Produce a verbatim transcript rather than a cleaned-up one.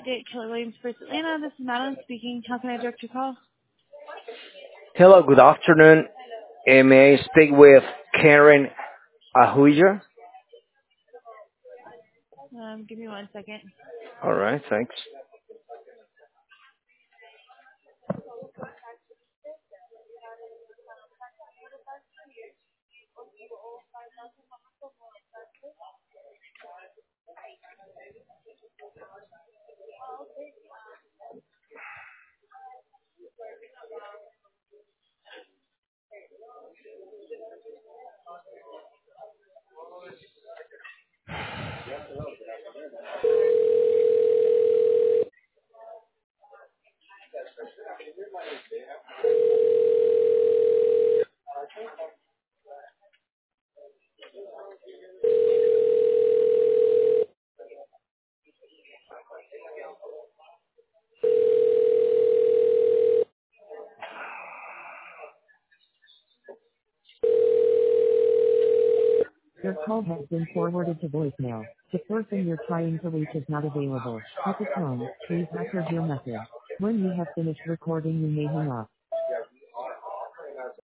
Get Keller Williams First Atlanta. This is Madeline speaking. How can I direct your call? Hello, good afternoon. Uh, may I speak with Karen Ahuja? Um, give me one second. All right, thanks. Your call has been forwarded to voicemail. The person you're trying to reach is not available. At the tone, please record your message. When you have finished recording, you may hang up.